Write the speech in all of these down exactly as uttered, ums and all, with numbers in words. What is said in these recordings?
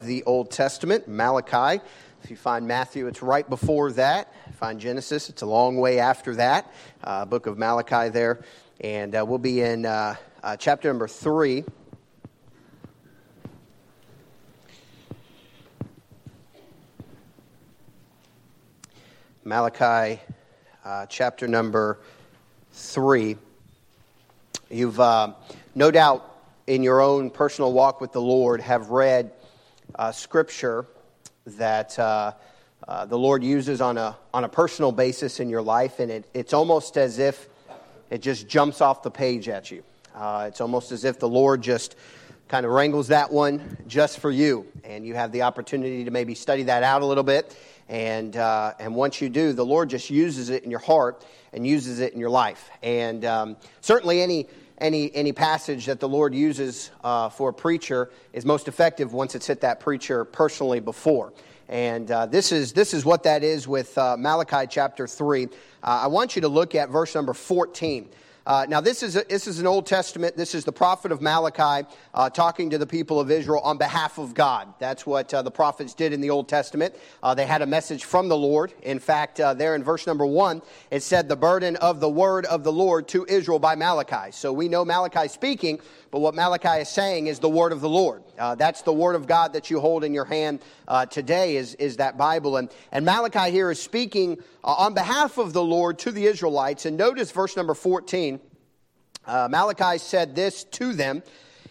The Old Testament, Malachi. If you find Matthew, it's right before that. If you find Genesis, it's a long way after that. Uh, book of Malachi there. And uh, we'll be in uh, uh, chapter number three. Malachi, uh, chapter number three. You've uh, no doubt in your own personal walk with the Lord have read Uh, scripture that uh, uh, the Lord uses on a on a personal basis in your life, and it, it's almost as if it just jumps off the page at you. Uh, it's almost as if the Lord just kind of wrangles that one just for you, and you have the opportunity to maybe study that out a little bit. And uh, and once you do, the Lord just uses it in your heart and uses it in your life. And um, certainly any. Any any passage that the Lord uses uh, for a preacher is most effective once it's hit that preacher personally before. And uh, this is this is what that is with uh, Malachi chapter three. Uh, I want you to look at verse number fourteen. Uh, now this is a, this is an Old Testament. This is the prophet of Malachi uh, talking to the people of Israel on behalf of God. That's what uh, the prophets did in the Old Testament. Uh, they had a message from the Lord. In fact, uh, there in verse number one, it said the burden of the word of the Lord to Israel by Malachi. So we know Malachi speaking, but what Malachi is saying is the word of the Lord. Uh, that's the word of God that you hold in your hand uh, today is, is that Bible. And, and Malachi here is speaking uh, on behalf of the Lord to the Israelites. And notice verse number fourteen. Uh, Malachi said this to them,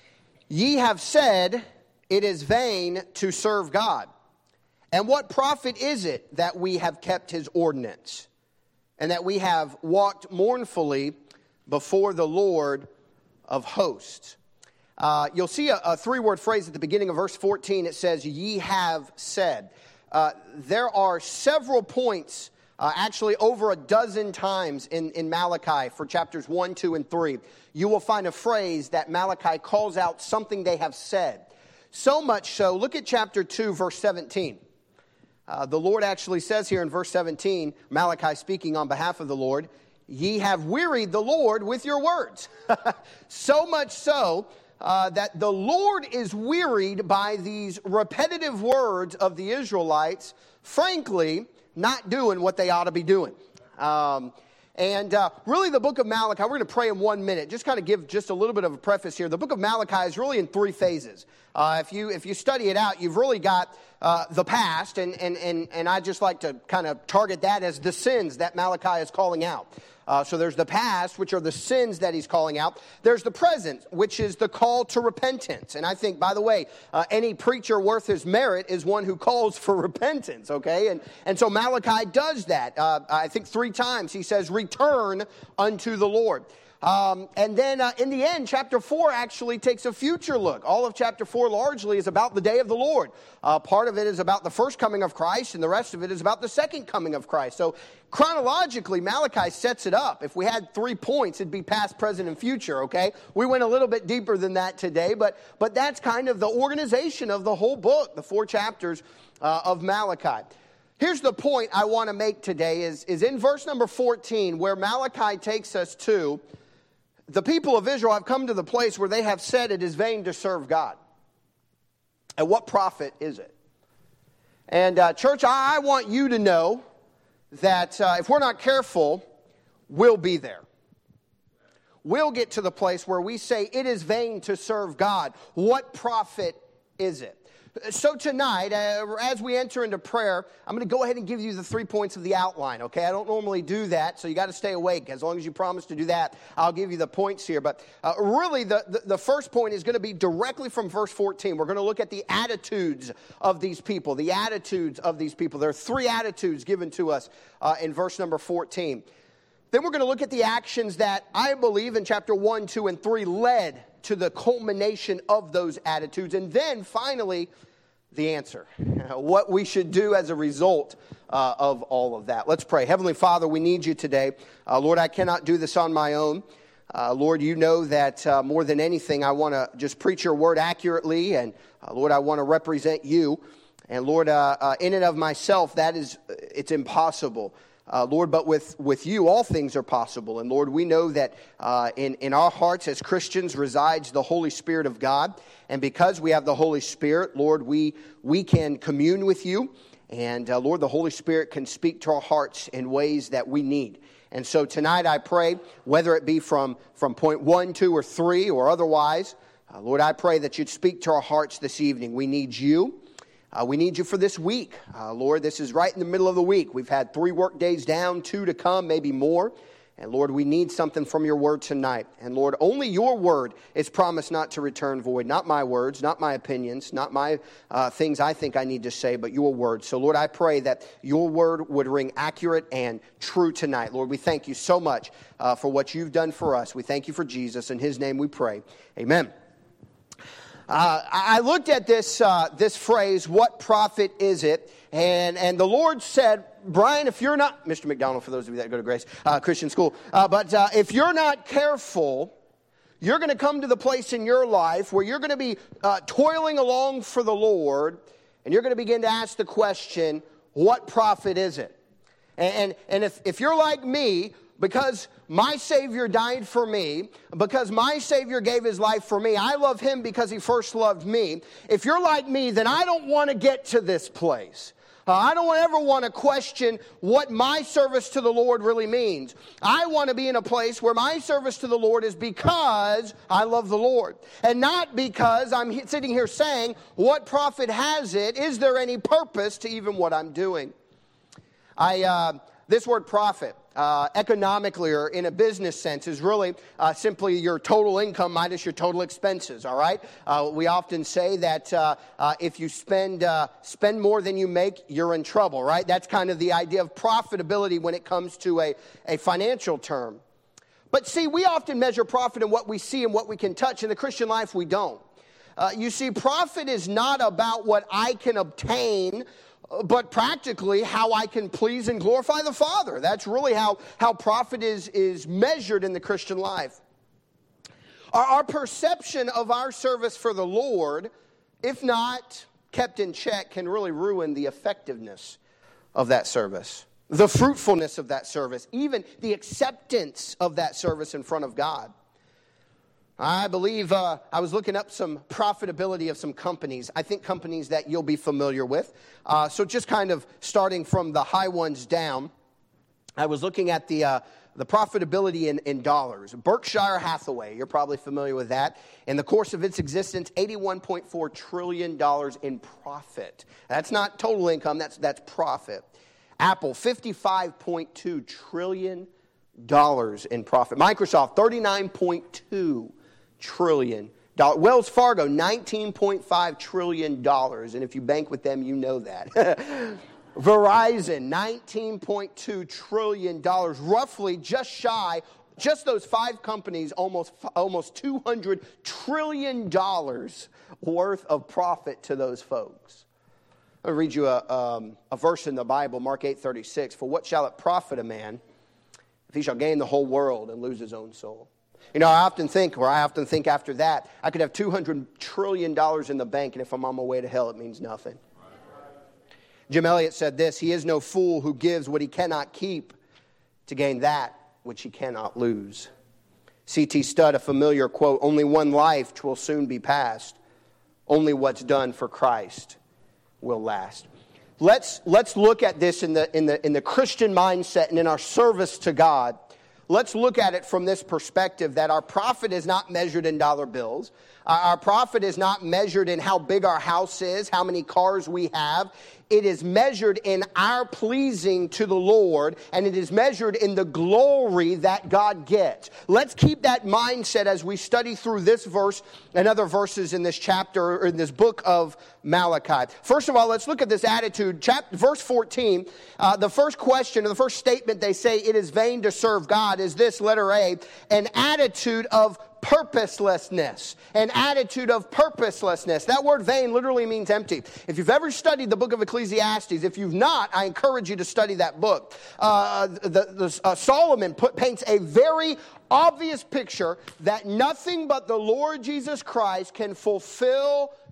"Ye have said, it is vain to serve God. And what profit is it that we have kept his ordinance, and that we have walked mournfully before the Lord of hosts?" Uh, you'll see a, a three-word phrase at the beginning of verse fourteen. It says, "Ye have said." Uh, there are several points, uh, actually over a dozen times in, in Malachi for chapters one, two, and three. You will find a phrase that Malachi calls out something they have said. So much so, look at chapter two, verse seventeen. Uh, the Lord actually says here in verse seventeen, Malachi speaking on behalf of the Lord, "Ye have wearied the Lord with your words." So much so uh, that the Lord is wearied by these repetitive words of the Israelites, frankly, not doing what they ought to be doing. Um, and uh, really the book of Malachi, we're going to pray in one minute. Just kind of give just a little bit of a preface here. The book of Malachi is really in three phases. Uh, if you if you study it out, you've really got uh, the past, and, and, and, and I just like to kind of target that as the sins that Malachi is calling out. Uh, so there's the past, which are the sins that he's calling out. There's the present, which is the call to repentance. And I think, by the way, uh, any preacher worth his merit is one who calls for repentance, okay? And, and so Malachi does that. Uh, I think three times he says, "Return unto the Lord." Um, and then uh, in the end, chapter four actually takes a future look. All of chapter four largely is about the day of the Lord. Uh, part of it is about the first coming of Christ, and the rest of it is about the second coming of Christ. So chronologically, Malachi sets it up. If we had three points, it'd be past, present, and future, okay? We went a little bit deeper than that today, but, but that's kind of the organization of the whole book, the four chapters uh, of Malachi. Here's the point I want to make today is, is in verse number fourteen, where Malachi takes us to. The people of Israel have come to the place where they have said it is vain to serve God. And what profit is it? And uh, church, I, I want you to know that uh, if we're not careful, we'll be there. We'll get to the place where we say it is vain to serve God. What profit is it? So tonight, uh, as we enter into prayer, I'm going to go ahead and give you the three points of the outline, okay? I don't normally do that, so you got to stay awake. As long as you promise to do that, I'll give you the points here. But uh, really, the, the, the first point is going to be directly from verse fourteen. We're going to look at the attitudes of these people, the attitudes of these people. There are three attitudes given to us uh, in verse number fourteen. Then we're going to look at the actions that I believe in chapter one, two, and three led to the culmination of those attitudes. And then finally, the answer, what we should do as a result uh, of all of that. Let's pray. Heavenly Father, we need you today. Uh, Lord, I cannot do this on my own. Uh, Lord, you know that uh, more than anything, I want to just preach your word accurately. And uh, Lord, I want to represent you. And Lord, uh, uh, in and of myself, that is, it's impossible. Uh, Lord, but with, with you, all things are possible. And Lord, we know that uh, in, in our hearts as Christians resides the Holy Spirit of God. And because we have the Holy Spirit, Lord, we, we can commune with you. And uh, Lord, the Holy Spirit can speak to our hearts in ways that we need. And so tonight I pray, whether it be from, from point one, two, or three, or otherwise, uh, Lord, I pray that you'd speak to our hearts this evening. We need you. Uh, we need you for this week. Uh, Lord, this is right in the middle of the week. We've had three work days down, two to come, maybe more. And Lord, we need something from your word tonight. And Lord, only your word is promised not to return void. Not my words, not my opinions, not my uh, things I think I need to say, but your word. So Lord, I pray that your word would ring accurate and true tonight. Lord, we thank you so much uh, for what you've done for us. We thank you for Jesus. In his name we pray. Amen. Uh, I looked at this uh, this phrase, what profit is it? And and the Lord said, Brian, if you're not, Mister McDonald, for those of you that go to Grace uh, Christian School, uh, but uh, if you're not careful, you're going to come to the place in your life where you're going to be uh, toiling along for the Lord, and you're going to begin to ask the question, what profit is it? And, and, and if, if you're like me, because my Savior died for me, because my Savior gave his life for me, I love him because he first loved me. If you're like me, then I don't want to get to this place. Uh, I don't ever want to question what my service to the Lord really means. I want to be in a place where my service to the Lord is because I love the Lord. And not because I'm he- sitting here saying, what profit has it? Is there any purpose to even what I'm doing? I uh, this word profit, uh, economically or in a business sense, is really uh, simply your total income minus your total expenses, all right? Uh, we often say that uh, uh, if you spend uh, spend more than you make, you're in trouble, right? That's kind of the idea of profitability when it comes to a, a financial term. But see, we often measure profit in what we see and what we can touch. In the Christian life, we don't. Uh, you see, profit is not about what I can obtain, but practically how I can please and glorify the Father. That's really how, how profit is, is measured in the Christian life. Our, our perception of our service for the Lord, if not kept in check, can really ruin the effectiveness of that service, the fruitfulness of that service, even the acceptance of that service in front of God. I believe uh, I was looking up some profitability of some companies. I think companies that you'll be familiar with. Uh, so just kind of starting from the high ones down, I was looking at the uh, the profitability in, in dollars. Berkshire Hathaway, you're probably familiar with that. In the course of its existence, eighty-one point four trillion dollars in profit. That's not total income, that's that's profit. Apple, fifty-five point two trillion dollars in profit. Microsoft, thirty-nine point two trillion dollars. Wells Fargo, nineteen point five trillion dollars. And if you bank with them, you know that. Verizon, nineteen point two trillion dollars. Roughly just shy, just those five companies, almost, almost two hundred trillion dollars worth of profit to those folks. I'll read you a, um, a verse in the Bible, Mark eight thirty-six. For what shall it profit a man if he shall gain the whole world and lose his own soul? You know, I often think, or I often think after that, I could have two hundred trillion dollars in the bank, and if I'm on my way to hell, it means nothing. Jim Elliot said this, he is no fool who gives what he cannot keep to gain that which he cannot lose. C T Studd, a familiar quote, only one life will soon be past. Only what's done for Christ will last. Let's, let's look at this in the, in the, in the Christian mindset and in our service to God. Let's look at it from this perspective that our profit is not measured in dollar bills. Our profit is not measured in how big our house is, how many cars we have. It is measured in our pleasing to the Lord, and it is measured in the glory that God gets. Let's keep that mindset as we study through this verse and other verses in this chapter, or in this book of Malachi. First of all, let's look at this attitude. Chapter, verse fourteen, uh, the first question, or the first statement they say, it is vain to serve God, is this, letter A, an attitude of purposelessness. An attitude of purposelessness. That word vain literally means empty. If you've ever studied the book of Ecclesiastes, if you've not, I encourage you to study that book. Uh, the, the, uh, Solomon put, paints a very obvious picture that nothing but the Lord Jesus Christ can fulfill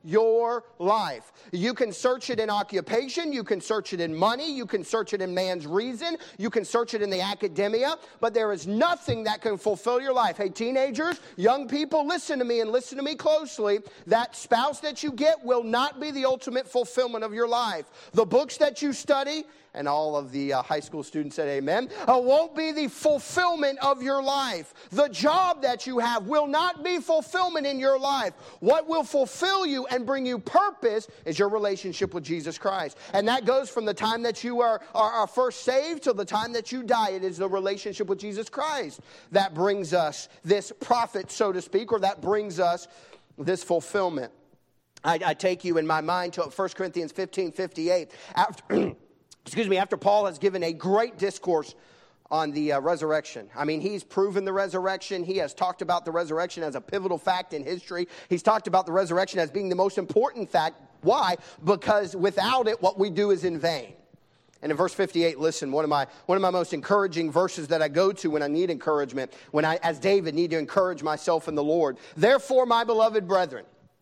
your life. You can search it in occupation. You can search it in money. You can search it in man's reason. You can search it in the academia. But there is nothing that can fulfill your life. Hey, teenagers, young people, listen to me and listen to me closely. That spouse that you get will not be the ultimate fulfillment of your life. The books that you study, and all of the uh, high school students said amen, uh, won't be the fulfillment of your life. The job that you have will not be fulfillment in your life. What will fulfill you and bring you purpose is your relationship with Jesus Christ. And that goes from the time that you are, are, are first saved till the time that you die. It is the relationship with Jesus Christ that brings us this profit, so to speak, or that brings us this fulfillment. I, I take you in my mind to First Corinthians fifteen fifty-eight. After... Excuse me, after Paul has given a great discourse on the uh, resurrection. I mean, he's proven the resurrection. He has talked about the resurrection as a pivotal fact in history. He's talked about the resurrection as being the most important fact. Why? Because without it, what we do is in vain. And in verse fifty-eight, listen, one of my one of my most encouraging verses that I go to when I need encouragement, when I, as David, need to encourage myself in the Lord. Therefore, my beloved brethren,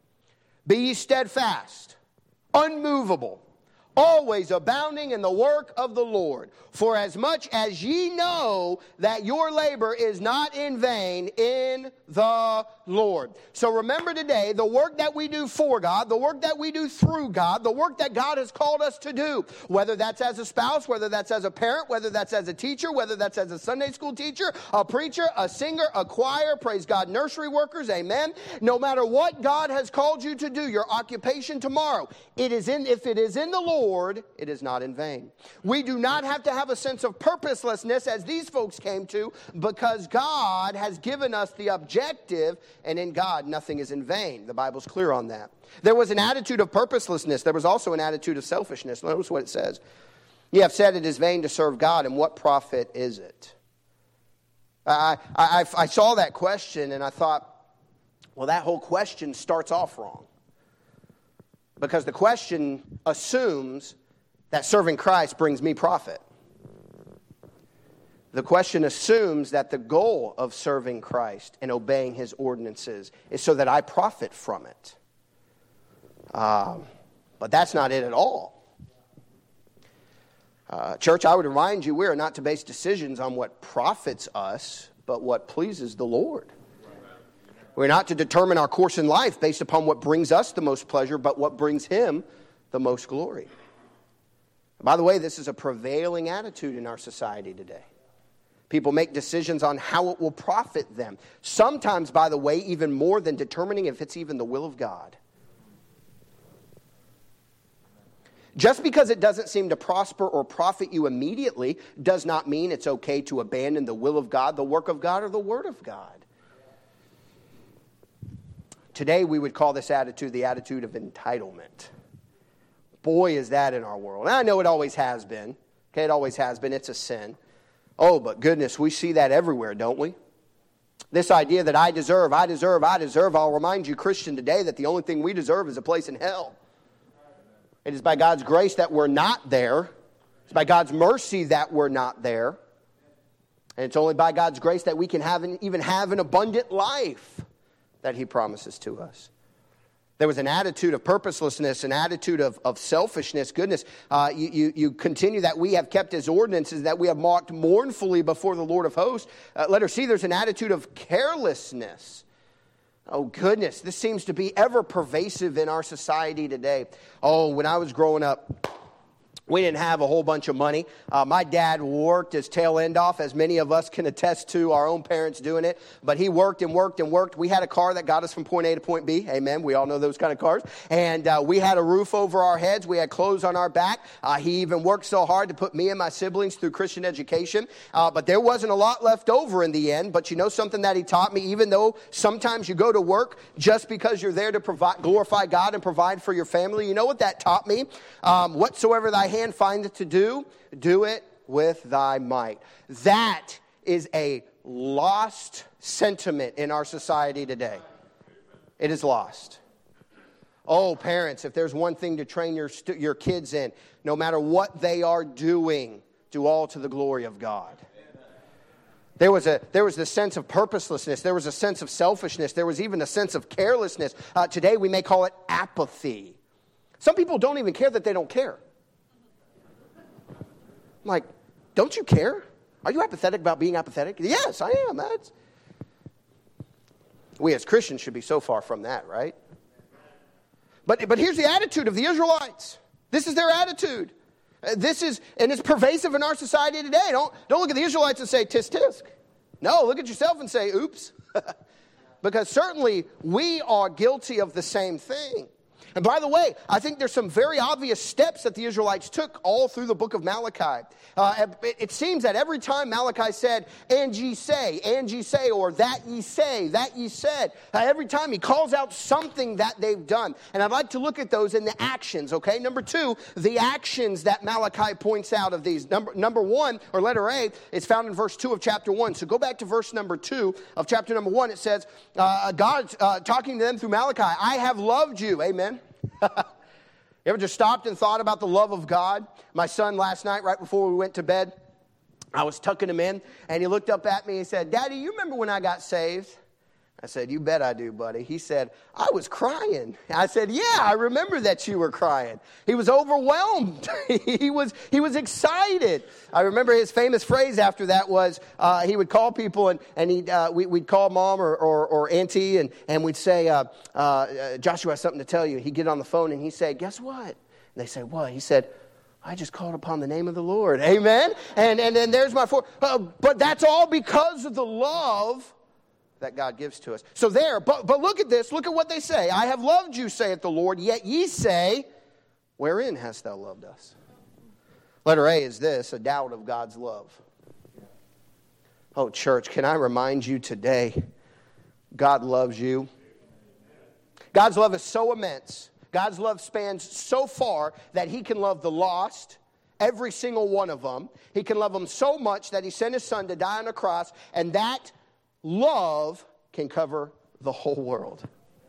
be ye steadfast, unmovable, always abounding in the work of the Lord. For as much as ye know that your labor is not in vain in the Lord. So remember today, the work that we do for God, the work that we do through God, the work that God has called us to do, whether that's as a spouse, whether that's as a parent, whether that's as a teacher, whether that's as a Sunday school teacher, a preacher, a singer, a choir, praise God, nursery workers, amen. No matter what God has called you to do, your occupation tomorrow, it is in, if it is in the Lord, Lord, it is not in vain. We do not have to have a sense of purposelessness as these folks came to, because God has given us the objective, and in God nothing is in vain. The Bible's clear on that. There was an attitude of purposelessness. There was also an attitude of selfishness. Notice what it says. Ye have said it is vain to serve God, and what profit is it? I, I, I saw that question and I thought, well, that whole question starts off wrong. Because the question assumes that serving Christ brings me profit. The question assumes that the goal of serving Christ and obeying His ordinances is so that I profit from it. Um, but that's not it at all. Uh, church, I would remind you, we are not to base decisions on what profits us, but what pleases the Lord. We're not to determine our course in life based upon what brings us the most pleasure, but what brings Him the most glory. By the way, this is a prevailing attitude in our society today. People make decisions on how it will profit them. Sometimes, by the way, even more than determining if it's even the will of God. Just because it doesn't seem to prosper or profit you immediately does not mean it's okay to abandon the will of God, the work of God, or the Word of God. Today we would call this attitude the attitude of entitlement. Boy, is that in our world. And I know it always has been. Okay, it always has been. It's a sin. Oh, but goodness, we see that everywhere, don't we? This idea that I deserve, I deserve, I deserve. I'll remind you, Christian, today that the only thing we deserve is a place in hell. It is by God's grace that we're not there. It's by God's mercy that we're not there. And it's only by God's grace that we can have an, even have an abundant life that He promises to us. There was an attitude of purposelessness, an attitude of, of selfishness. Goodness, uh, you, you, you continue that we have kept His ordinances, that we have walked mournfully before the Lord of hosts. Uh, let her see there's an attitude of carelessness. Oh goodness, this seems to be ever pervasive in our society today. Oh, when I was growing up, we didn't have a whole bunch of money. Uh, my dad worked his tail end off, as many of us can attest to, our own parents doing it. But he worked and worked and worked. We had a car that got us from point A to point B. Amen. We all know those kind of cars. And uh, we had a roof over our heads. We had clothes on our back. Uh, he even worked so hard to put me and my siblings through Christian education. Uh, but there wasn't a lot left over in the end. But you know something that he taught me? Even though sometimes you go to work just because you're there to provide, glorify God and provide for your family, you know what that taught me? Um, whatsoever thy hand findeth to do, do it with thy might. That is a lost sentiment in our society today. It is lost. Oh, parents, if there's one thing to train your st- your kids in, no matter what they are doing, do all to the glory of God. There was a there was this sense of purposelessness. There was a sense of selfishness. There was even a sense of carelessness. Uh, today we may call it apathy. Some people don't even care that they don't care. I'm like, don't you care? Are you apathetic about being apathetic? Yes, I am. That's... We as Christians should be so far from that, right? But but here's the attitude of the Israelites. This is their attitude. This is, and it's pervasive in our society today. Don't, don't look at the Israelites and say, tisk, tisk. No, look at yourself and say, oops. Because certainly we are guilty of the same thing. And by the way, I think there's some very obvious steps that the Israelites took all through the book of Malachi. Uh, it, it seems that every time Malachi said, and ye say, and ye say, or that ye say, that ye said, uh, every time he calls out something that they've done. And I'd like to look at those in the actions, okay? Number two, the actions that Malachi points out of these. Number, number one, or letter A, is found in verse two of chapter one. So go back to verse number two of chapter number one. It says, uh, God uh, talking to them through Malachi, I have loved you, amen. You ever just stopped and thought about the love of God? My son last night, right before we went to bed, I was tucking him in, and he looked up at me and he said, Daddy, you remember when I got saved? I said, you bet I do, buddy. He said, I was crying. I said, yeah, I remember that you were crying. He was overwhelmed. he was he was excited. I remember his famous phrase after that was, uh, he would call people, and, and he'd, uh, we, we'd call mom or, or, or auntie, and, and we'd say, uh, uh, Joshua has something to tell you. He'd get on the phone, and he'd say, guess what? And they say, what? He said, I just called upon the name of the Lord. Amen? And, and then there's my four. Uh, but that's all because of the love that God gives to us. So there, but, but look at this. Look at what they say. I have loved you, saith the Lord, yet ye say, wherein hast thou loved us? Letter A is this, a doubt of God's love. Oh, church, can I remind you today, God loves you. God's love is so immense. God's love spans so far that he can love the lost, every single one of them. He can love them so much that he sent his son to die on a cross, and that love can cover the whole world.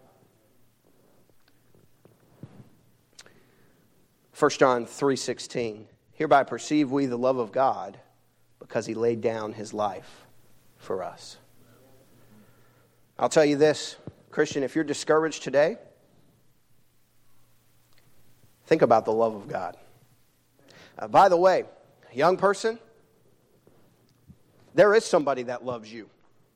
First John three sixteen. Hereby perceive we the love of God, because he laid down his life for us. I'll tell you this, Christian, if you're discouraged today, think about the love of God. Uh, by the way, young person, there is somebody that loves you.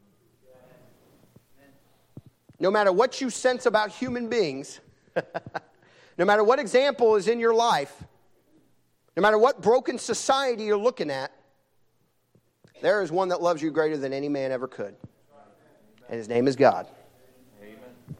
No matter what you sense about human beings, no matter what example is in your life, no matter what broken society you're looking at, there is one that loves you greater than any man ever could. And his name is God. Amen.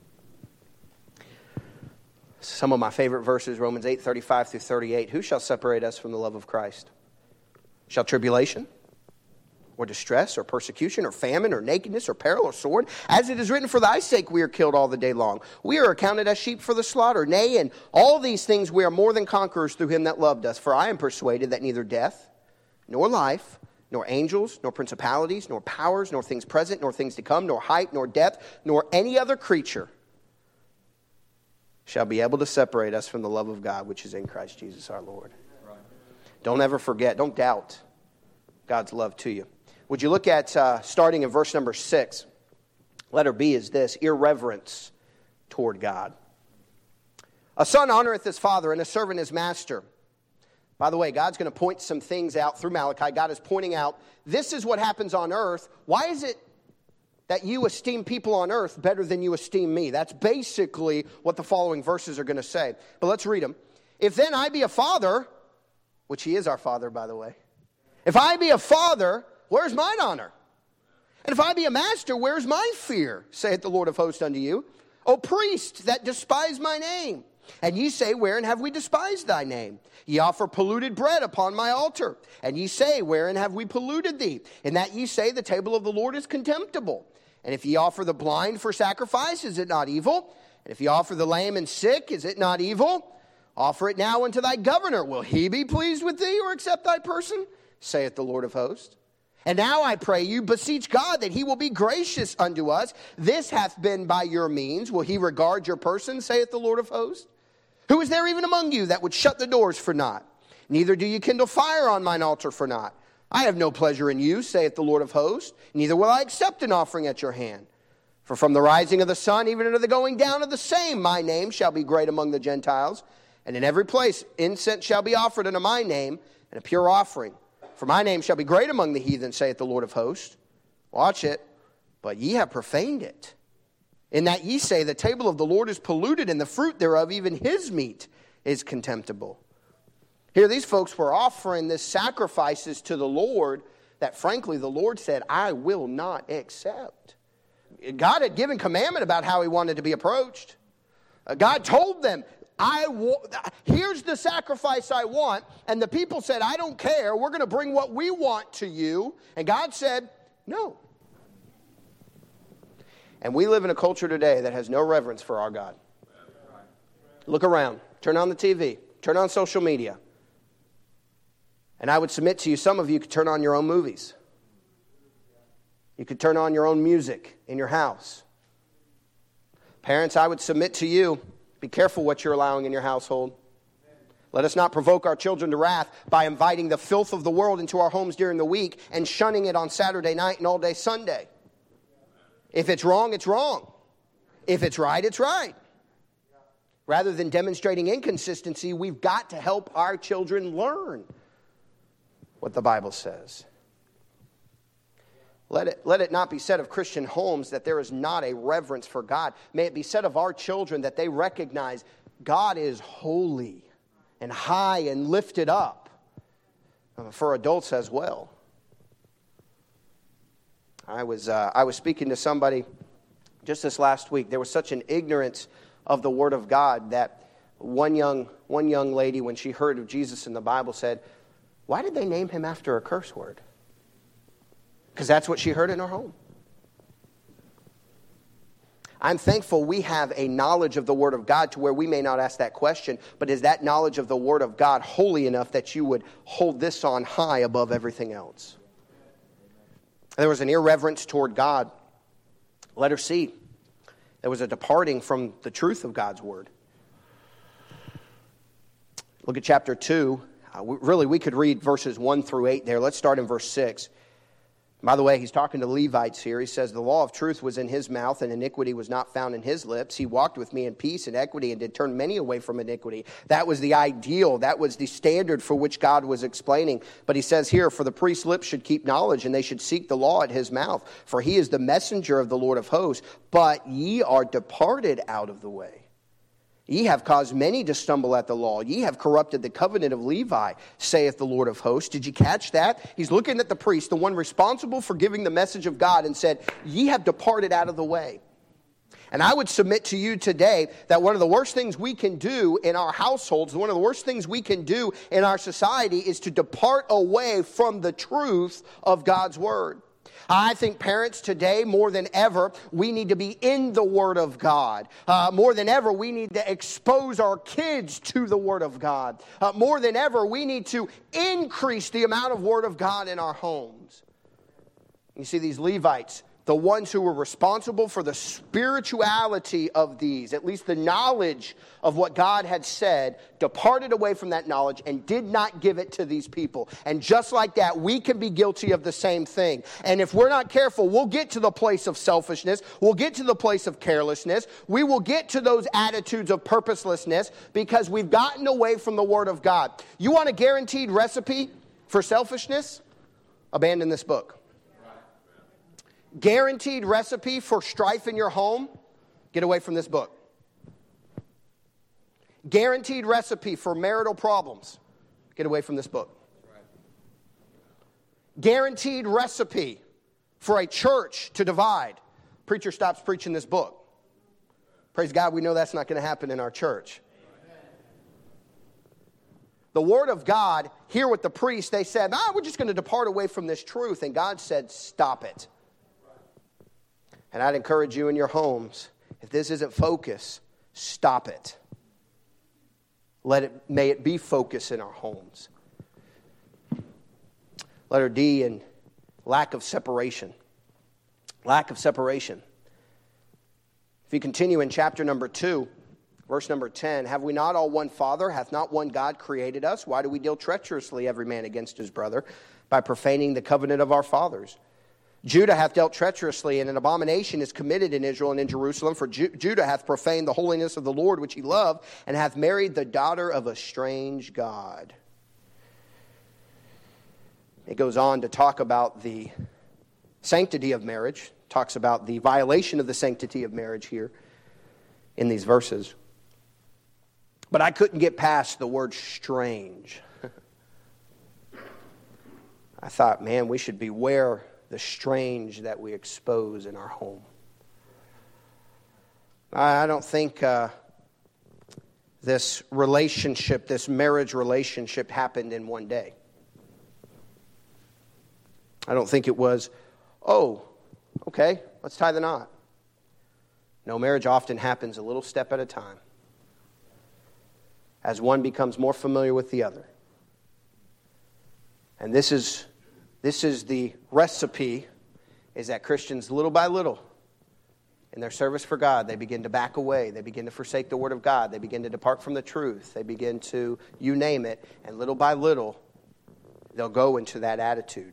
Some of my favorite verses, Romans eight, thirty-five through thirty-eight. Who shall separate us from the love of Christ? Shall tribulation, or distress, or persecution, or famine, or nakedness, or peril, or sword? As it is written, for thy sake we are killed all the day long. We are accounted as sheep for the slaughter. Nay, in all these things we are more than conquerors through him that loved us. For I am persuaded that neither death, nor life, nor angels, nor principalities, nor powers, nor things present, nor things to come, nor height, nor depth, nor any other creature shall be able to separate us from the love of God, which is in Christ Jesus our Lord. Right. Don't ever forget, don't doubt God's love to you. Would you look at, uh, starting in verse number six, letter B is this, irreverence toward God. A son honoreth his father, and a servant his master. By the way, God's going to point some things out through Malachi. God is pointing out, this is what happens on earth. Why is it that you esteem people on earth better than you esteem me? That's basically what the following verses are going to say. But let's read them. If then I be a father, which he is our father, by the way. If I be a father, where's mine honor? And if I be a master, where's my fear? Saith the Lord of hosts unto you. O priests that despise my name. And ye say, wherein have we despised thy name? Ye offer polluted bread upon my altar. And ye say, wherein have we polluted thee? In that ye say, the table of the Lord is contemptible. And if ye offer the blind for sacrifice, is it not evil? And if ye offer the lame and sick, is it not evil? Offer it now unto thy governor. Will he be pleased with thee, or accept thy person? Saith the Lord of hosts. And now I pray you, beseech God that he will be gracious unto us. This hath been by your means. Will he regard your person, saith the Lord of hosts? Who is there even among you that would shut the doors for naught? Neither do you kindle fire on mine altar for naught. I have no pleasure in you, saith the Lord of hosts, neither will I accept an offering at your hand. For from the rising of the sun even unto the going down of the same, my name shall be great among the Gentiles. And in every place incense shall be offered unto my name, and a pure offering. For my name shall be great among the heathen, saith the Lord of hosts. Watch it. But ye have profaned it, in that ye say, the table of the Lord is polluted, and the fruit thereof, even his meat, is contemptible. Here, these folks were offering this sacrifices to the Lord that, frankly, the Lord said, I will not accept. God had given commandment about how he wanted to be approached. God told them, I wa- here's the sacrifice I want. And the people said, I don't care. We're going to bring what we want to you. And God said, no. And we live in a culture today that has no reverence for our God. Look around. Turn on the T V. Turn on social media. And I would submit to you, some of you could turn on your own movies. You could turn on your own music in your house. Parents, I would submit to you, be careful what you're allowing in your household. Let us not provoke our children to wrath by inviting the filth of the world into our homes during the week and shunning it on Saturday night and all day Sunday. If it's wrong, it's wrong. If it's right, it's right. Rather than demonstrating inconsistency, we've got to help our children learn what the Bible says. Let it, let it not be said of Christian homes that there is not a reverence for God. May it be said of our children that they recognize God is holy and high and lifted up, for adults as well. I was uh, I was speaking to somebody just this last week. There was such an ignorance of the Word of God that one young one young lady, when she heard of Jesus in the Bible, said, why did they name him after a curse word? Because that's what she heard in her home. I'm thankful we have a knowledge of the Word of God to where we may not ask that question, but is that knowledge of the Word of God holy enough that you would hold this on high above everything else? There was an irreverence toward God. Letter C. There was a departing from the truth of God's Word. Look at chapter two. Uh, we, really, we could read verses one through eight there. Let's start in verse six. By the way, he's talking to Levites here. He says, the law of truth was in his mouth, and iniquity was not found in his lips. He walked with me in peace and equity, and did turn many away from iniquity. That was the ideal. That was the standard for which God was explaining. But he says here, for the priest's lips should keep knowledge, and they should seek the law at his mouth. For he is the messenger of the Lord of hosts. But ye are departed out of the way. Ye have caused many to stumble at the law. Ye have corrupted the covenant of Levi, saith the Lord of hosts. Did you catch that? He's looking at the priest, the one responsible for giving the message of God, and said, ye have departed out of the way. And I would submit to you today that one of the worst things we can do in our households, one of the worst things we can do in our society is to depart away from the truth of God's Word. I think parents today, more than ever, we need to be in the Word of God. Uh, more than ever, we need to expose our kids to the Word of God. Uh, more than ever, we need to increase the amount of Word of God in our homes. You see, these Levites, the ones who were responsible for the spirituality of these, at least the knowledge of what God had said, departed away from that knowledge and did not give it to these people. And just like that, we can be guilty of the same thing. And if we're not careful, we'll get to the place of selfishness. We'll get to the place of carelessness. We will get to those attitudes of purposelessness because we've gotten away from the Word of God. You want a guaranteed recipe for selfishness? Abandon this book. Guaranteed recipe for strife in your home? Get away from this book. Guaranteed recipe for marital problems? Get away from this book. Guaranteed recipe for a church to divide? Preacher stops preaching this book. Praise God, we know that's not going to happen in our church. The Word of God, here with the priest, they said, ah, we're just going to depart away from this truth. And God said, stop it. And I'd encourage you in your homes, if this isn't focus, stop it. Let it, may it be focus in our homes. Letter D, and lack of separation. Lack of separation. If you continue in chapter number two, verse number ten, have we not all one Father? Hath not one God created us? Why do we deal treacherously every man against his brother? by profaning the covenant of our fathers. Judah hath dealt treacherously, and an abomination is committed in Israel and in Jerusalem. For Ju- Judah hath profaned the holiness of the Lord which he loved, and hath married the daughter of a strange god. It goes on to talk about the sanctity of marriage, talks about the violation of the sanctity of marriage here in these verses. But I couldn't get past the word strange. I thought, man, we should beware the strange that we expose in our home. I don't think uh, this relationship, this marriage relationship happened in one day. I don't think it was, oh, okay, let's tie the knot. No, marriage often happens a little step at a time as one becomes more familiar with the other. And this is this is the recipe, is that Christians, little by little, in their service for God, they begin to back away. They begin to forsake the Word of God. They begin to depart from the truth. They begin to, you name it, and little by little, they'll go into that attitude.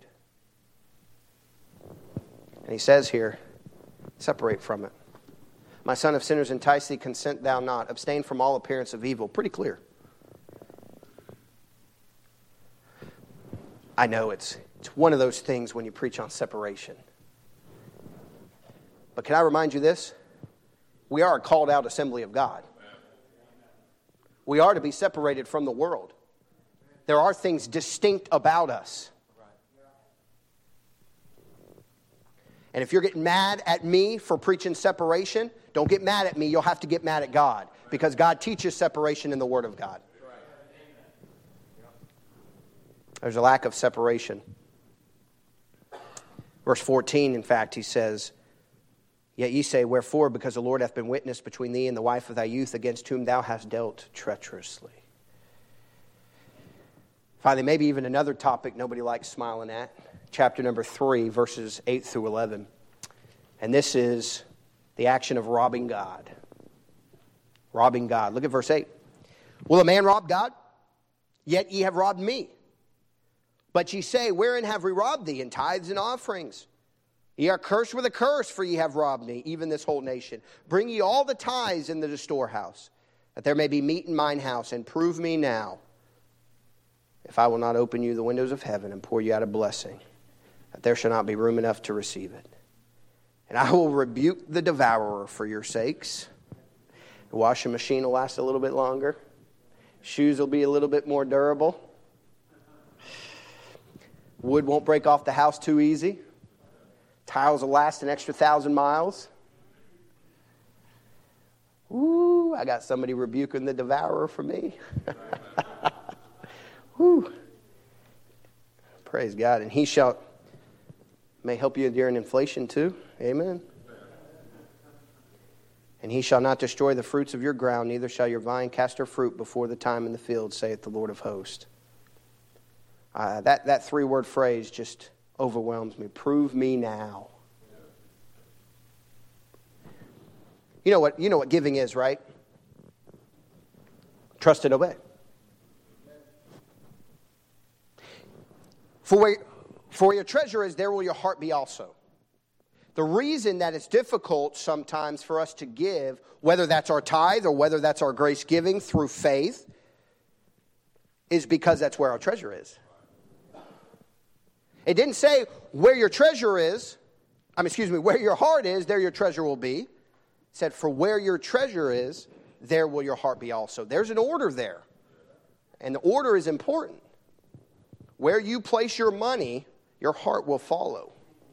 And he says here, separate from it. My son, if sinners entice thee, consent thou not. Abstain from all appearance of evil. Pretty clear. I know it's, it's one of those things when you preach on separation. But can I remind you this? We are a called out assembly of God. We are to be separated from the world. There are things distinct about us. And if you're getting mad at me for preaching separation, don't get mad at me. You'll have to get mad at God, because God teaches separation in the Word of God. There's a lack of separation. Verse fourteen, in fact, he says, yet ye say, wherefore? Because the Lord hath been witness between thee and the wife of thy youth, against whom thou hast dealt treacherously. Finally, maybe even another topic nobody likes smiling at. Chapter number three, verses eight through eleven. And this is the action of robbing God. Robbing God. Look at verse eight. Will a man rob God? Yet ye have robbed me. But ye say, wherein have we robbed thee? In tithes and offerings. Ye are cursed with a curse, for ye have robbed me, even this whole nation. Bring ye all the tithes into the storehouse, that there may be meat in mine house, and prove me now, if I will not open you the windows of heaven and pour you out a blessing, that there shall not be room enough to receive it. And I will rebuke the devourer for your sakes. The washing machine will last a little bit longer. Shoes will be a little bit more durable. Wood won't break off the house too easy. Tiles will last an extra thousand miles. Ooh, I got somebody rebuking the devourer for me. Woo. Praise God. And he shall, may help you during inflation too. Amen. And he shall not destroy the fruits of your ground, neither shall your vine cast her fruit before the time in the field, saith the Lord of hosts. Uh, that, that three-word phrase just overwhelms me. Prove me now. You know what, you know what giving is, right? Trust and obey. For where, for where your treasure is, there will your heart be also. The reason that it's difficult sometimes for us to give, whether that's our tithe or whether that's our grace giving through faith, is because that's where our treasure is. It didn't say where your treasure is, I mean, excuse me, where your heart is, there your treasure will be. It said, for where your treasure is, there will your heart be also. There's an order there. And the order is important. Where you place your money, your heart will follow.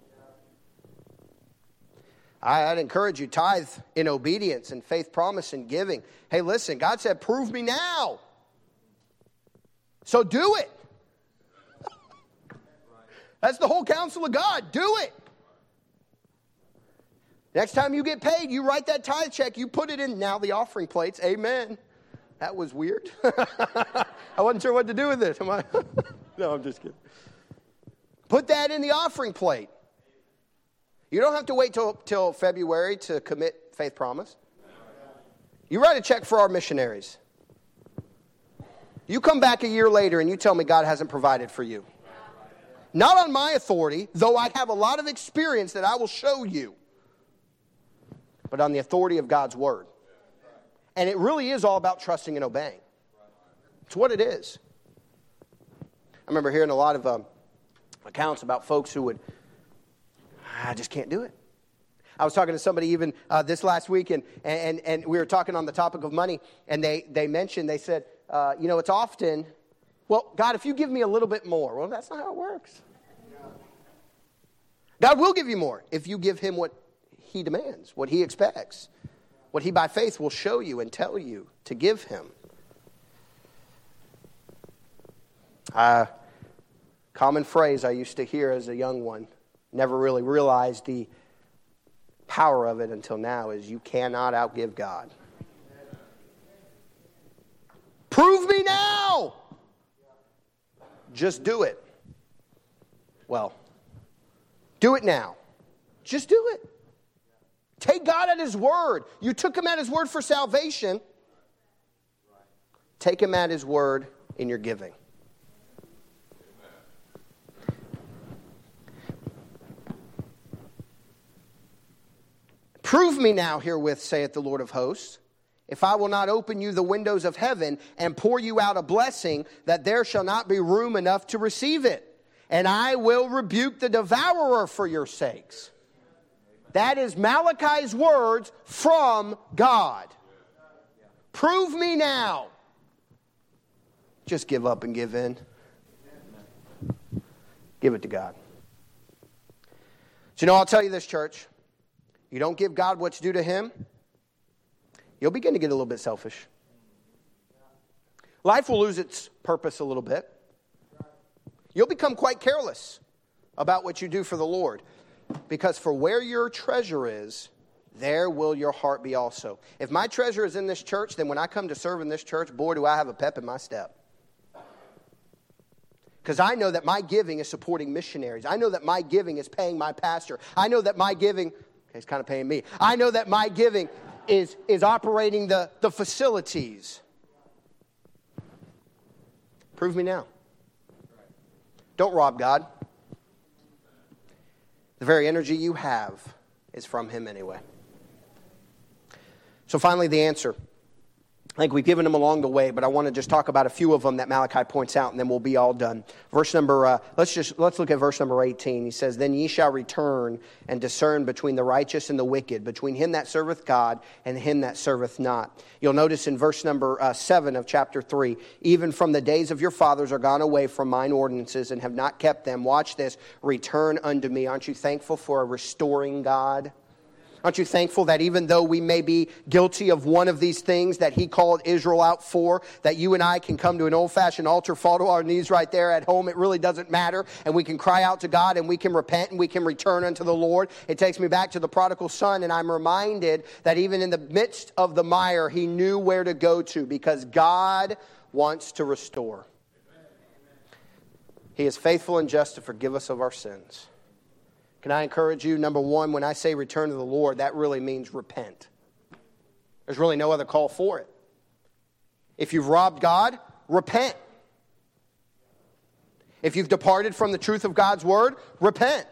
I'd encourage you, tithe in obedience and faith, promise, and giving. Hey, listen, God said, prove me now. So do it. That's the whole counsel of God. Do it. Next time you get paid, you write that tithe check. You put it in now the offering plates. Amen. That was weird. I wasn't sure what to do with it. Am I? No, I'm just kidding. Put that in the offering plate. You don't have to wait till, till February to commit faith promise. You write a check for our missionaries. You come back a year later and you tell me God hasn't provided for you. Not on my authority, though I have a lot of experience that I will show you, but on the authority of God's word. And it really is all about trusting and obeying. It's what it is. I remember hearing a lot of um, accounts about folks who would, I just can't do it. I was talking to somebody even uh, this last week, and, and, and we were talking on the topic of money, and they, they mentioned, they said, uh, you know, it's often, well, God, if you give me a little bit more. Well, that's not how it works. God will give you more if you give him what he demands, what he expects, what he by faith will show you and tell you to give him. Uh, common phrase I used to hear as a young one, never really realized the power of it until now, is you cannot outgive God. Prove me now. Just do it. Well, do it now. Just do it. Take God at his word. You took him at his word for salvation. Take him at his word in your giving. Prove me now herewith, saith the Lord of hosts, if I will not open you the windows of heaven and pour you out a blessing, that there shall not be room enough to receive it. And I will rebuke the devourer for your sakes. That is Malachi's words from God. Prove me now. Just give up and give in. Give it to God. So, you know, I'll tell you this, church. You don't give God what's due to him, you'll begin to get a little bit selfish. Life will lose its purpose a little bit. You'll become quite careless about what you do for the Lord. Because for where your treasure is, there will your heart be also. If my treasure is in this church, then when I come to serve in this church, boy, do I have a pep in my step. Because I know that my giving is supporting missionaries. I know that my giving is paying my pastor. I know that my giving, okay, it's kind of paying me. I know that my giving is, is operating the, the facilities. Prove me now. Don't rob God. The very energy you have is from him anyway. So finally, the answer. I think we've given them along the way, but I want to just talk about a few of them that Malachi points out, and then we'll be all done. Verse number, uh, let's just let's look at verse number eighteen. He says, "Then ye shall return and discern between the righteous and the wicked, between him that serveth God and him that serveth not." You'll notice in verse number uh, seven of chapter three, "Even from the days of your fathers are gone away from mine ordinances and have not kept them." Watch this. "Return unto me." Aren't you thankful for a restoring God? Aren't you thankful that even though we may be guilty of one of these things that he called Israel out for, that you and I can come to an old-fashioned altar, fall to our knees right there at home, it really doesn't matter, and we can cry out to God, and we can repent, and we can return unto the Lord. It takes me back to the prodigal son, and I'm reminded that even in the midst of the mire, he knew where to go to, because God wants to restore. He is faithful and just to forgive us of our sins. Can I encourage you, number one, when I say return to the Lord, that really means repent. There's really no other call for it. If you've robbed God, repent. If you've departed from the truth of God's word, repent.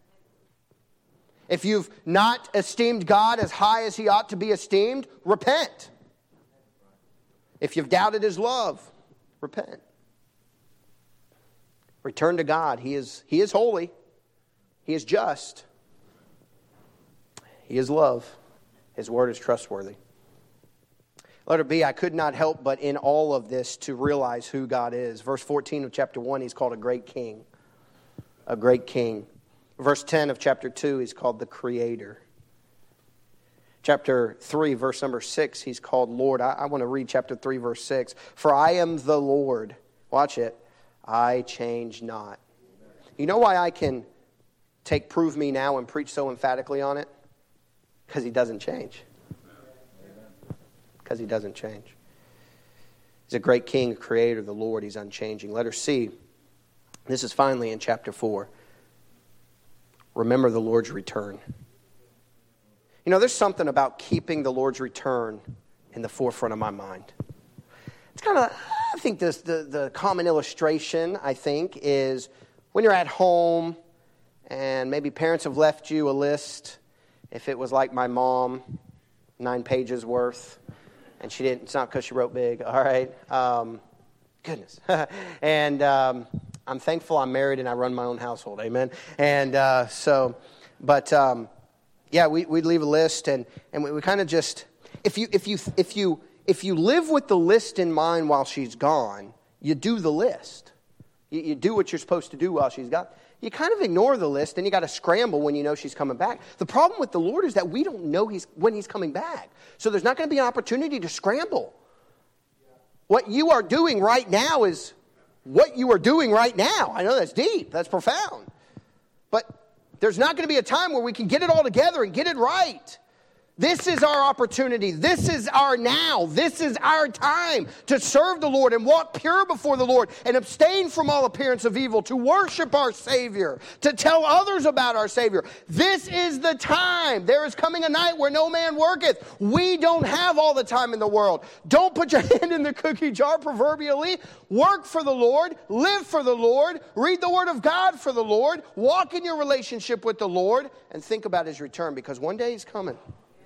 If you've not esteemed God as high as he ought to be esteemed, repent. If you've doubted his love, repent. Return to God. He is, he is holy. He is just. He is love. His word is trustworthy. Letter B, I could not help but in all of this to realize who God is. Verse fourteen of chapter one, he's called a great king. A great king. Verse ten of chapter two, he's called the Creator. Chapter three, verse number six, he's called Lord. I, I want to read chapter three, verse six. For I am the Lord. Watch it. I change not. You know why I can take prove me now and preach so emphatically on it? Because he doesn't change. Because he doesn't change. He's a great king, a creator, the Lord. He's unchanging. Letter C. This is finally in chapter four. Remember the Lord's return. You know, there's something about keeping the Lord's return in the forefront of my mind. It's kind of, I think this, the, the common illustration, I think, is when you're at home and maybe parents have left you a list, if it was like my mom, nine pages worth, and she didn't, it's not because she wrote big, all right? Um, goodness. and um, I'm thankful I'm married and I run my own household, amen? And uh, so, but um, yeah, we, we'd leave a list, and, and we, we kind of just, if you, if you, if you, if you live with the list in mind while she's gone, you do the list. You, you do what you're supposed to do while she's gone. You kind of ignore the list, and you got to scramble when you know she's coming back. The problem with the Lord is that we don't know he's when he's coming back. So there's not going to be an opportunity to scramble. What you are doing right now is what you are doing right now. I know that's deep. That's profound. But there's not going to be a time where we can get it all together and get it right. This is our opportunity. This is our now. This is our time to serve the Lord and walk pure before the Lord and abstain from all appearance of evil, to worship our Savior, to tell others about our Savior. This is the time. There is coming a night where no man worketh. We don't have all the time in the world. Don't put your hand in the cookie jar proverbially. Work for the Lord. Live for the Lord. Read the Word of God for the Lord. Walk in your relationship with the Lord and think about His return, because one day He's coming.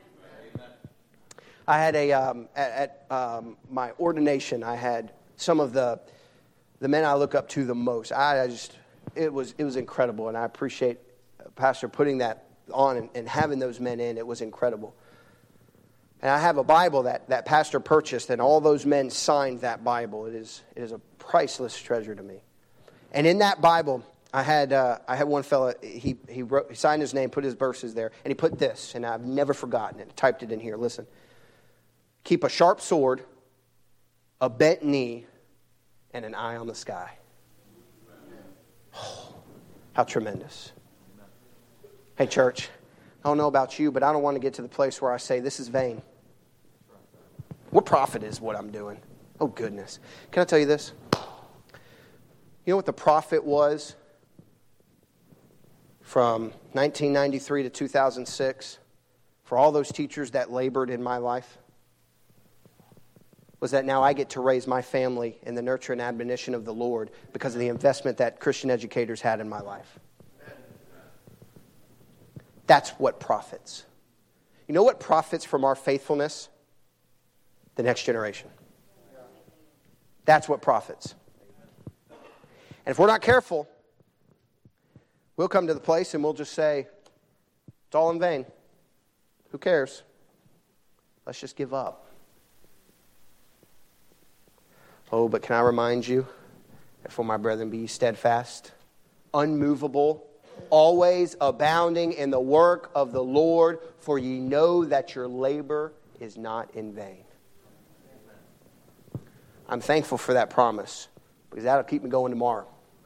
I had a, um, at, at um, my ordination, I had some of the the men I look up to the most. I, I just, it was it was incredible, and I appreciate Pastor putting that on and, and having those men in. It was incredible. And I have a Bible that, that Pastor purchased, and all those men signed that Bible. It is it is a priceless treasure to me. And in that Bible, I had uh, I had one fella, he he, wrote, he signed his name, put his verses there, and he put this, and I've never forgotten it. Typed it in here. Listen. Keep a sharp sword, a bent knee, and an eye on the sky. Oh, how tremendous. Hey, church, I don't know about you, but I don't want to get to the place where I say, this is vain. What profit is what I'm doing? Oh, goodness. Can I tell you this? You know what the profit was from nineteen ninety-three to two thousand six for all those teachers that labored in my life? Was that now I get to raise my family in the nurture and admonition of the Lord because of the investment that Christian educators had in my life. That's what profits. You know what profits from our faithfulness? The next generation. That's what profits. And if we're not careful, we'll come to the place and we'll just say, it's all in vain. Who cares? Let's just give up. Oh, but can I remind you, therefore, my brethren, be ye steadfast, unmovable, always abounding in the work of the Lord, for ye know that your labor is not in vain. I'm thankful for that promise, because that'll keep me going tomorrow.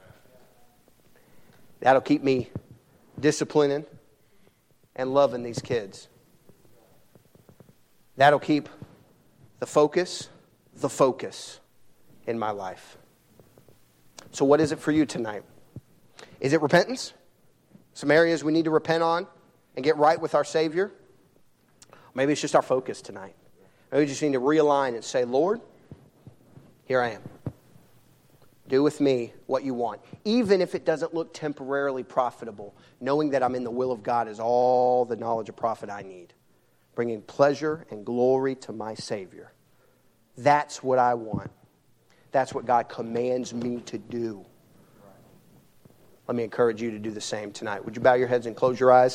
That'll keep me disciplining and loving these kids. That'll keep the focus, the focus. in my life. So what is it for you tonight? Is it repentance? Some areas we need to repent on and get right with our Savior? Maybe it's just our focus tonight. Maybe we just need to realign and say, Lord, here I am. Do with me what you want. Even if it doesn't look temporarily profitable, knowing that I'm in the will of God is all the knowledge of profit I need. Bringing pleasure and glory to my Savior. That's what I want. That's what God commands me to do. Let me encourage you to do the same tonight. Would you bow your heads and close your eyes?